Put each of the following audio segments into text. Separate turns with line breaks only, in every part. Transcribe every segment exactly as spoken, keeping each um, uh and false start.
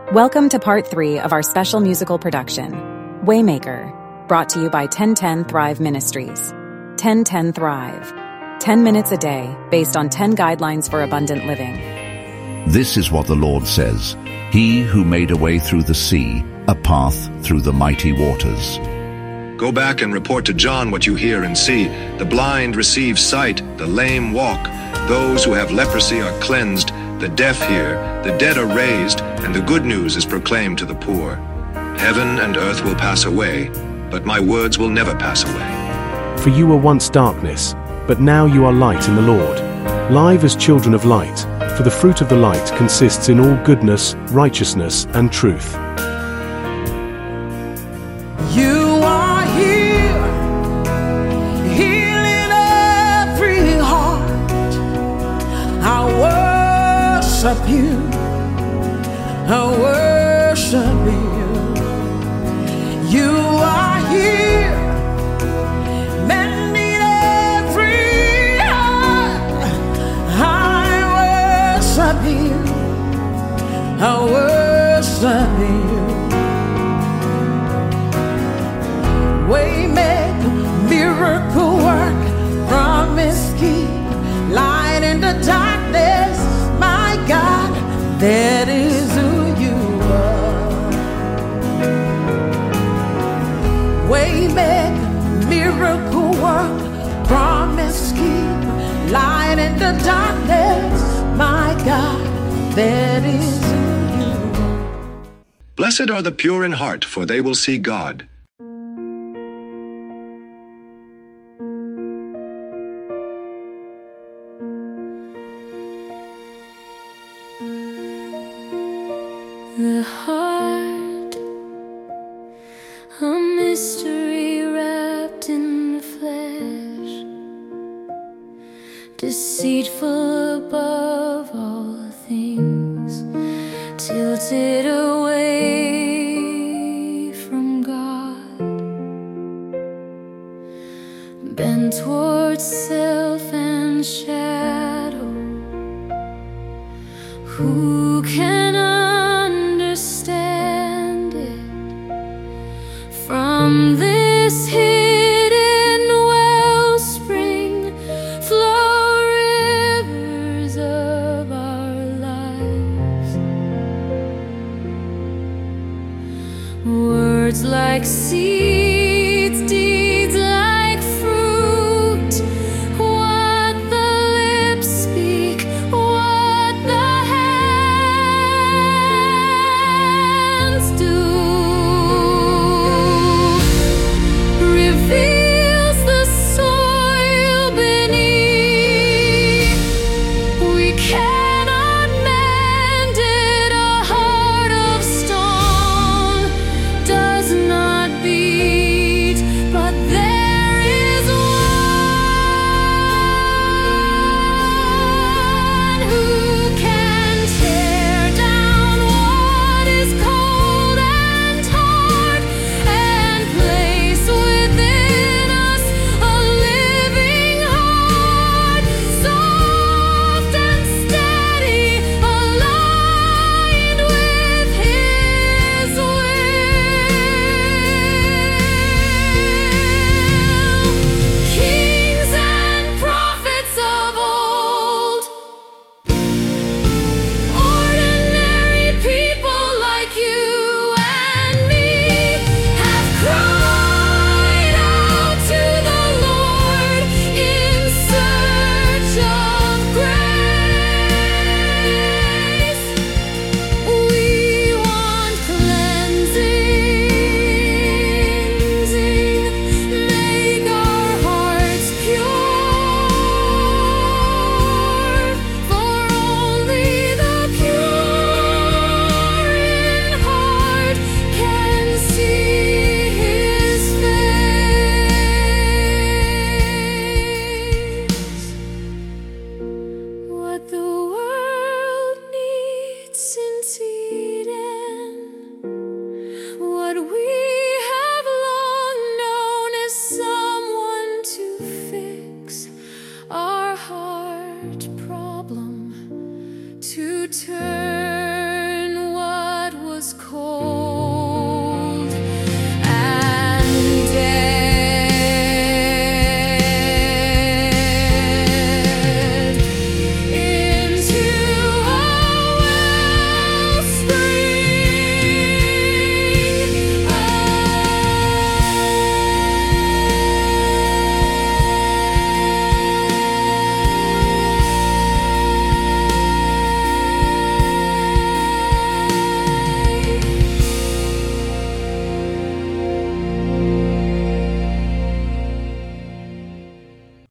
Welcome to part three of our special musical production, Waymaker, brought to you by ten ten Thrive Ministries. ten ten Thrive. ten minutes a day, based on ten guidelines for abundant living.
This is what the Lord says, He who made a way through the sea, a path through the mighty waters.
Go back and report to John what you hear and see. The blind receive sight, the lame walk. Those who have leprosy are cleansed, the deaf hear, the dead are raised, and the good news is proclaimed to the poor. Heaven and earth will pass away, but my words will never pass away.
For you were once darkness, but now you are light in the Lord. Live as children of light, for the fruit of the light consists in all goodness, righteousness, and truth.
You are here, healing every heart. I worship you, I worship you. You are here, mending every heart. I worship you, I worship you. Waymaker, miracle work, promise keep, light in the darkness, my God, that is who you are. Waymaker, miracle work, promise keep, light in the darkness, my God, that is who you are.
Blessed are the pure in heart, for they will see God.
The heart, a mystery wrapped in the flesh, deceitful above all things, tilted away from God, bent towards self and shadow. Who can understand it? From this hidden wellspring flow rivers of our lives. Words like seeds, deeds like fruit. What the lips speak, what the hands do, reveals the soil beneath. We cannot mend it. A heart of stone does not beat, but there is one who can tear down what is cold and hard and place within us a living heart, soft and steady, aligned with His will. Kings and prophets of old, ordinary people like you and me, have cried out to the Lord in search of grace. We want cleansing, make our hearts pure, for only the pure in heart can see His face. What the world needs since Eden, what we have long known is someone to fix our heart problem, to turn what was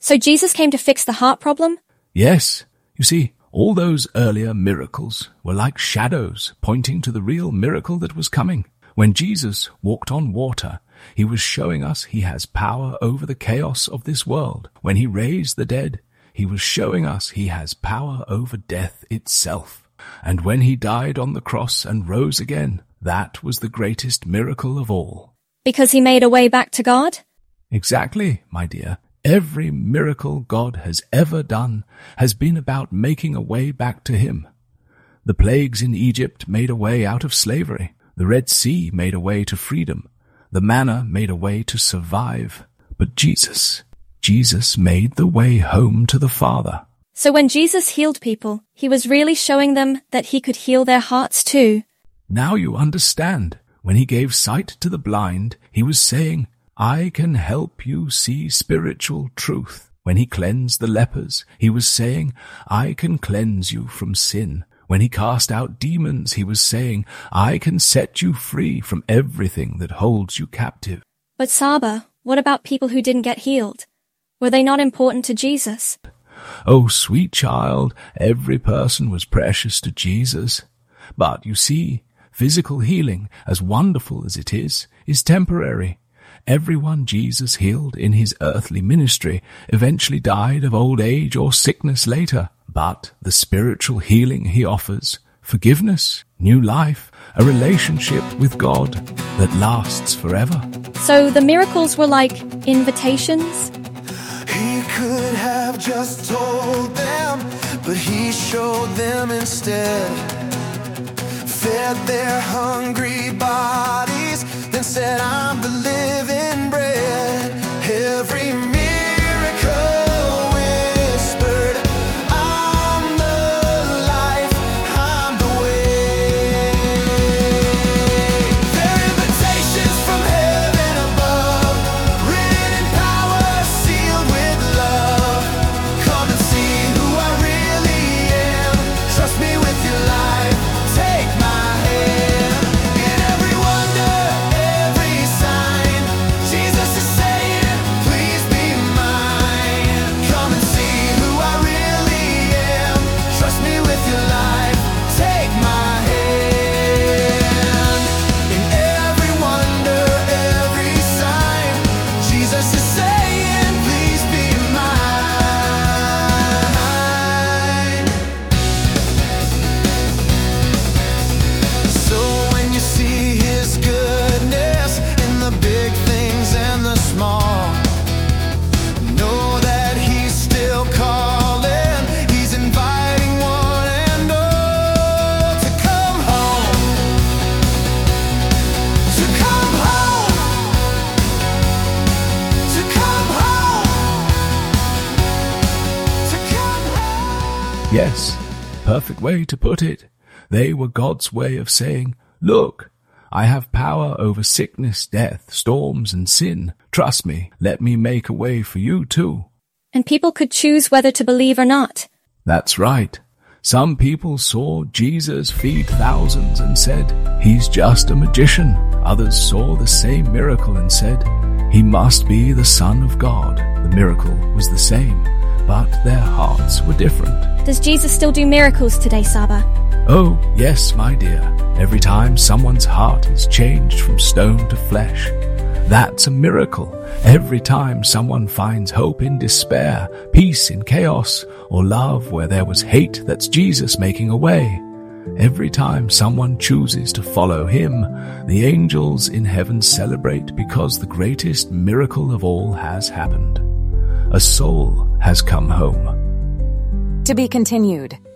So Jesus came to fix the heart problem?
Yes. You see, all those earlier miracles were like shadows pointing to the real miracle that was coming. When Jesus walked on water, he was showing us he has power over the chaos of this world. When he raised the dead, he was showing us he has power over death itself. And when he died on the cross and rose again, that was the greatest miracle of all.
Because he made a way back to God?
Exactly, my dear. Every miracle God has ever done has been about making a way back to him. The plagues in Egypt made a way out of slavery. The Red Sea made a way to freedom. The manna made a way to survive. But Jesus, Jesus made the way home to the Father.
So when Jesus healed people, he was really showing them that he could heal their hearts too.
Now you understand. When he gave sight to the blind, he was saying, I can help you see spiritual truth. When he cleansed the lepers, he was saying, I can cleanse you from sin. When he cast out demons, he was saying, I can set you free from everything that holds you captive.
But Saba, what about people who didn't get healed? Were they not important to Jesus?
Oh, sweet child, every person was precious to Jesus. But you see, physical healing, as wonderful as it is, is temporary. Everyone Jesus healed in his earthly ministry eventually died of old age or sickness later. But the spiritual healing he offers, forgiveness, new life, a relationship with God that lasts forever.
So the miracles were like invitations?
He could have just told them, but he showed them instead. Fed their hungry bodies, then said, I'm the living bread. Every miracle whispered, I'm the life, I'm the way. They're invitations from heaven above, written in power, sealed with love. Come and see who I really am. Trust me with your life, take my hand. In every wonder, every sign, Jesus is saying, please be mine. Come and see who I really am. Trust me with your life, take my hand. In every wonder, every sign, Jesus is saying, please be mine. So when you see his goodness in the big things and the small, know that he's still calling. He's inviting one and all to come home, to come home, to come home, to come home.
Yes, perfect way to put it. They were God's way of saying, look, I have power over sickness, death, storms, and sin. Trust me, let me make a way for you too.
And people could choose whether to believe or not.
That's right. Some people saw Jesus feed thousands and said, he's just a magician. Others saw the same miracle and said, he must be the Son of God. The miracle was the same, but their hearts were different.
Does Jesus still do miracles today, Saba?
Oh, yes, my dear. Every time someone's heart is changed from stone to flesh, that's a miracle. Every time someone finds hope in despair, peace in chaos, or love where there was hate, that's Jesus making a way. Every time someone chooses to follow him, the angels in heaven celebrate because the greatest miracle of all has happened. A soul has come home.
To be continued.